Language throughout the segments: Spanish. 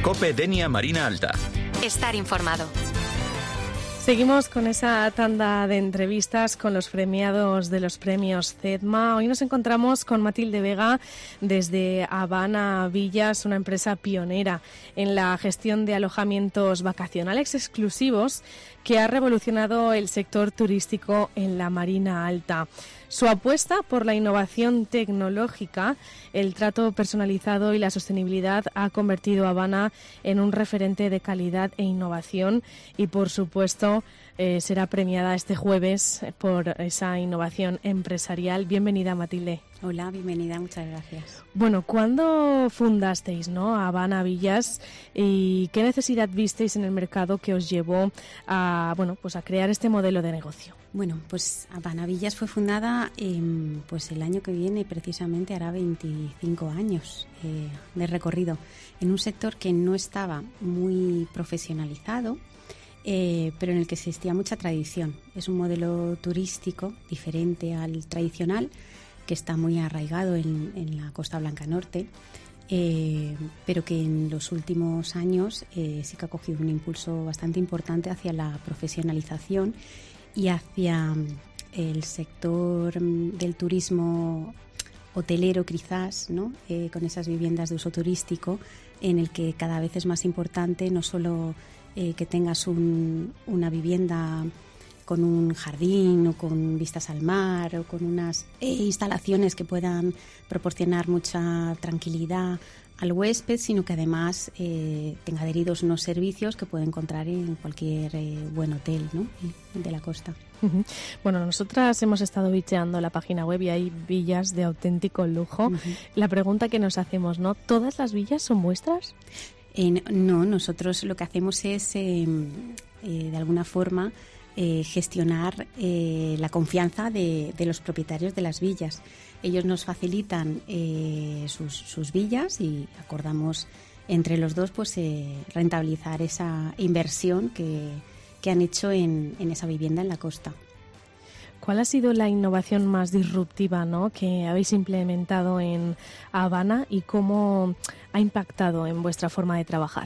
COPE Denia Marina Alta. Estar informado. Seguimos con esa tanda de entrevistas con los premiados de los premios CEDMA. Hoy nos encontramos con Matilde Vega desde Habana Villas, una empresa pionera en la gestión de alojamientos vacacionales exclusivos que ha revolucionado el sector turístico en la Marina Alta. Su apuesta por la innovación tecnológica, el trato personalizado y la sostenibilidad ha convertido a Habana en un referente de calidad e innovación y, por supuesto, será premiada este jueves por esa innovación empresarial. Bienvenida, Matilde. Hola, bienvenida, muchas gracias. Bueno, ¿cuándo fundasteis, Habana Villas y qué necesidad visteis en el mercado que os llevó a crear este modelo de negocio? Bueno, pues Habana Villas fue fundada el año que viene, precisamente hará 25 años de recorrido, en un sector que no estaba muy profesionalizado, pero en el que existía mucha tradición. Es un modelo turístico diferente al tradicional, que está muy arraigado en la Costa Blanca Norte, pero que en los últimos años sí que ha cogido un impulso bastante importante hacia la profesionalización y hacia el sector del turismo hotelero quizás, ¿no? Con esas viviendas de uso turístico, en el que cada vez es más importante no solo que tengas una vivienda con un jardín o con vistas al mar o con unas instalaciones que puedan proporcionar mucha tranquilidad al huésped, sino que además tenga adheridos unos servicios que puede encontrar en cualquier buen hotel, ¿no?, de la costa. Uh-huh. Bueno, nosotras hemos estado bicheando la página web y hay villas de auténtico lujo. Uh-huh. La pregunta que nos hacemos, ¿todas las villas son vuestras? No, nosotros lo que hacemos es, de alguna forma, gestionar la confianza de los propietarios de las villas. Ellos nos facilitan sus villas y acordamos entre los dos rentabilizar esa inversión que han hecho en esa vivienda en la costa. ¿Cuál ha sido la innovación más disruptiva, que habéis implementado en Habana y cómo ha impactado en vuestra forma de trabajar?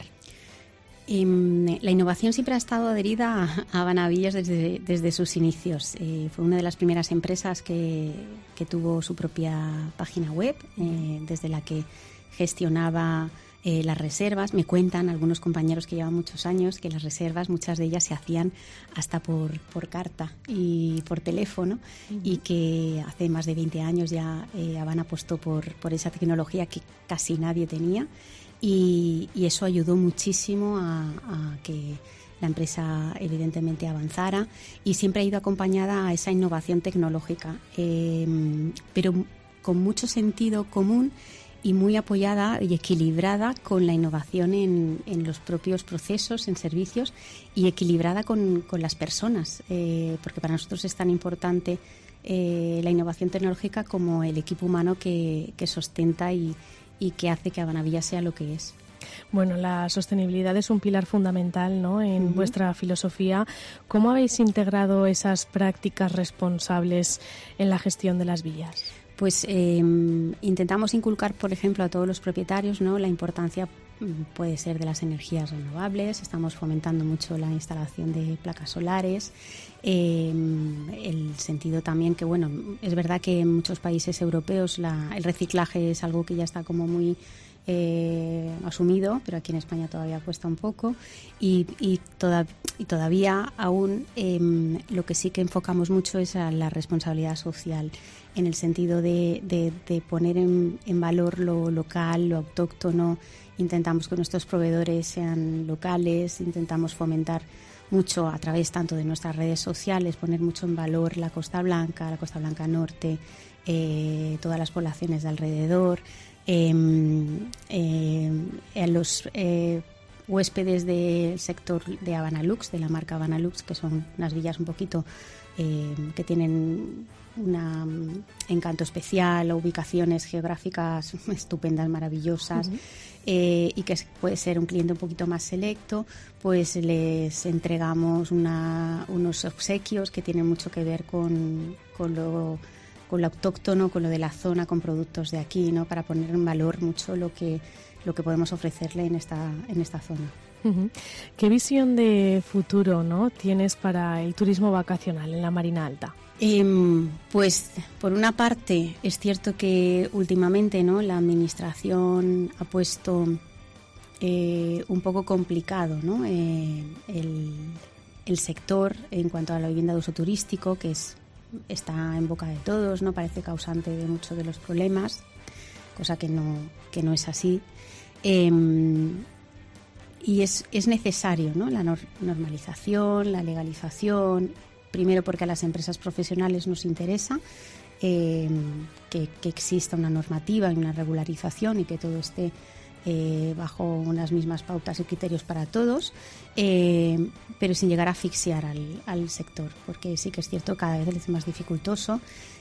La innovación siempre ha estado adherida a Habana Villas desde sus inicios. Fue una de las primeras empresas que tuvo su propia página web, desde la que gestionaba las reservas. Me cuentan algunos compañeros que llevan muchos años que las reservas, muchas de ellas se hacían hasta por carta y por teléfono, y que hace más de 20 años ya Habana apostó por esa tecnología que casi nadie tenía. Y eso ayudó muchísimo a que la empresa evidentemente avanzara, y siempre ha ido acompañada a esa innovación tecnológica, pero con mucho sentido común y muy apoyada y equilibrada con la innovación en los propios procesos, en servicios, y equilibrada con las personas, porque para nosotros es tan importante la innovación tecnológica como el equipo humano que sustenta y que hace que Habana Villas sea lo que es. Bueno, la sostenibilidad es un pilar fundamental, en vuestra filosofía. ¿Cómo habéis integrado esas prácticas responsables en la gestión de las villas? Pues intentamos inculcar, por ejemplo, a todos los propietarios, la importancia puede ser de las energías renovables. Estamos fomentando mucho la instalación de placas solares. El sentido también que, es verdad que en muchos países europeos el reciclaje es algo que ya está como muy asumido, pero aquí en España todavía cuesta un poco, y todavía aún lo que sí que enfocamos mucho es a la responsabilidad social, en el sentido de poner en valor lo local, lo autóctono. Intentamos que nuestros proveedores sean locales, intentamos fomentar mucho a través tanto de nuestras redes sociales, poner mucho en valor la Costa Blanca Norte, todas las poblaciones de alrededor, a los huéspedes del sector de Habana Lux, de la marca Habana Lux, que son unas villas un poquito que tienen un encanto especial, o ubicaciones geográficas estupendas, maravillosas, y que puede ser un cliente un poquito más selecto, pues les entregamos unos obsequios que tienen mucho que ver con lo lo autóctono, con lo de la zona, con productos de aquí, ¿no? Para poner en valor mucho lo que podemos ofrecerle en esta zona. Uh-huh. ¿Qué visión de futuro, ¿no?, tienes para el turismo vacacional en la Marina Alta? Pues por una parte es cierto que últimamente, ¿no?, la administración ha puesto un poco complicado, ¿no?, el sector en cuanto a la vivienda de uso turístico, que está en boca de todos, ¿no? Parece causante de muchos de los problemas, cosa que no es así. Y es necesario, ¿no?, la normalización, la legalización, primero porque a las empresas profesionales nos interesa que exista una normativa y una regularización y que todo esté bajo unas mismas pautas y criterios para todos, pero sin llegar a asfixiar al sector, porque sí que es cierto, cada vez es más dificultoso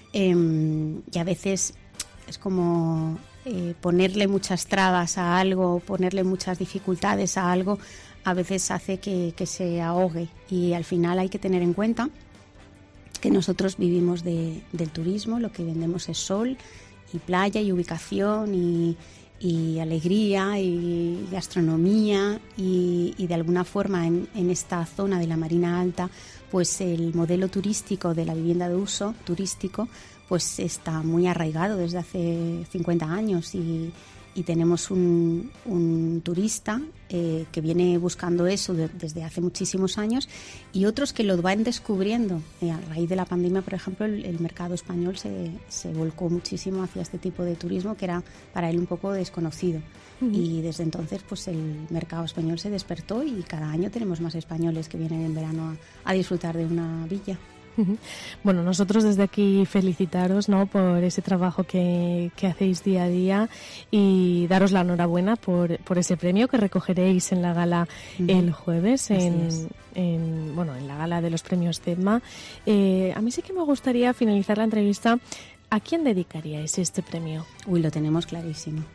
y a veces es como ponerle muchas trabas a algo, ponerle muchas dificultades a algo, a veces hace que se ahogue, y al final hay que tener en cuenta que nosotros vivimos del turismo, lo que vendemos es sol y playa y ubicación y alegría y gastronomía, y de alguna forma en esta zona de la Marina Alta, pues el modelo turístico de la vivienda de uso turístico pues está muy arraigado desde hace 50 años y tenemos un turista que viene buscando eso desde hace muchísimos años, y otros que lo van descubriendo. A raíz de la pandemia, por ejemplo, el mercado español se volcó muchísimo hacia este tipo de turismo que era para él un poco desconocido. Uh-huh. Y desde entonces pues el mercado español se despertó y cada año tenemos más españoles que vienen en verano a disfrutar de una villa. Bueno, nosotros desde aquí felicitaros, ¿no?, por ese trabajo que hacéis día a día, y daros la enhorabuena por ese premio que recogeréis en la gala el jueves en la gala de los premios CEDMA. A mí sí que me gustaría finalizar la entrevista. ¿A quién dedicaríais este premio? Uy, lo tenemos clarísimo.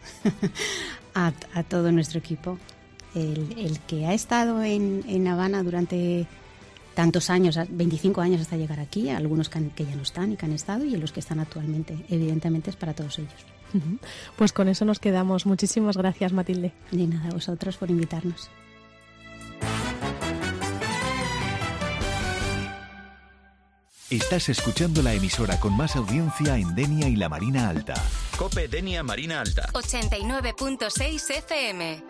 a todo nuestro equipo. El que ha estado en Habana durante tantos años, 25 años hasta llegar aquí, algunos que ya no están y que han estado, y los que están actualmente. Evidentemente es para todos ellos. Uh-huh. Pues con eso nos quedamos. Muchísimas gracias, Matilde. De nada, a vosotros por invitarnos. Estás escuchando la emisora con más audiencia en Denia y la Marina Alta. COPE Denia Marina Alta. 89.6 FM.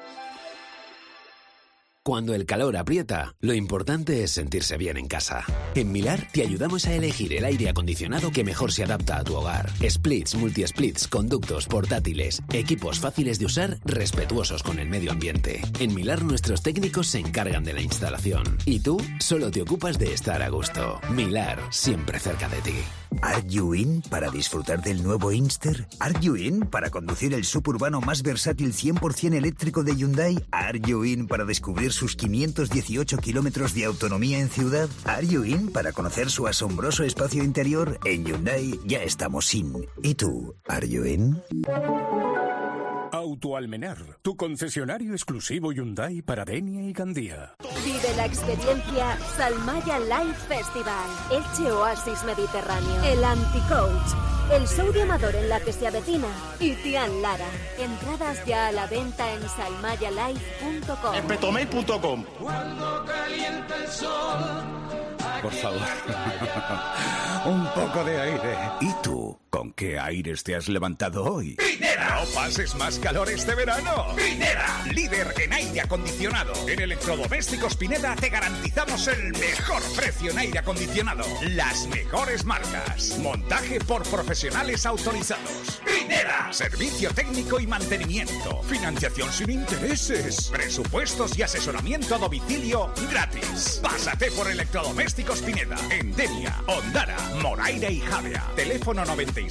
Cuando el calor aprieta, lo importante es sentirse bien en casa. En Milar te ayudamos a elegir el aire acondicionado que mejor se adapta a tu hogar. Splits, multi-splits, conductos, portátiles, equipos fáciles de usar, respetuosos con el medio ambiente. En Milar nuestros técnicos se encargan de la instalación y tú solo te ocupas de estar a gusto. Milar, siempre cerca de ti. ¿Are you in para disfrutar del nuevo Inster? ¿Are you in para conducir el suburbano más versátil 100% eléctrico de Hyundai? ¿Are you in para descubrir sus 518 kilómetros de autonomía en ciudad? ¿Are you in para conocer su asombroso espacio interior? En Hyundai ya estamos in. ¿Y tú? ¿Are you in? Autoalmenar, tu concesionario exclusivo Hyundai para Denia y Gandía. Vive la experiencia Salmaya Life Festival, Elche Oasis Mediterráneo, el Anti-Coach, el show de amador en la que se avecina, y Tian Lara. Entradas ya a la venta en salmayalife.com. En petomay.com. Cuando calienta el sol. Por favor, un poco de aire. ¿Y tú? ¿Con qué aires te has levantado hoy? ¡Pinera! ¡No pases más calor este verano! ¡Pinera! Líder en aire acondicionado. En Electrodomésticos Pineda te garantizamos el mejor precio en aire acondicionado. Las mejores marcas. Montaje por profesionales autorizados. ¡Pinera! Servicio técnico y mantenimiento. Financiación sin intereses. Presupuestos y asesoramiento a domicilio gratis. Pásate por Electrodomésticos Pineda. En Denia, Ondara, Moraira y Javea. Teléfono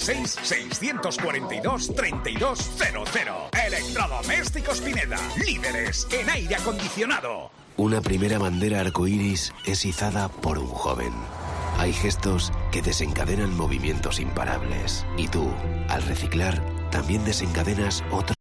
96-642-3200. Electrodomésticos Pineda. Líderes en aire acondicionado. Una primera bandera arcoíris es izada por un joven. Hay gestos que desencadenan movimientos imparables. Y tú, al reciclar, también desencadenas otros.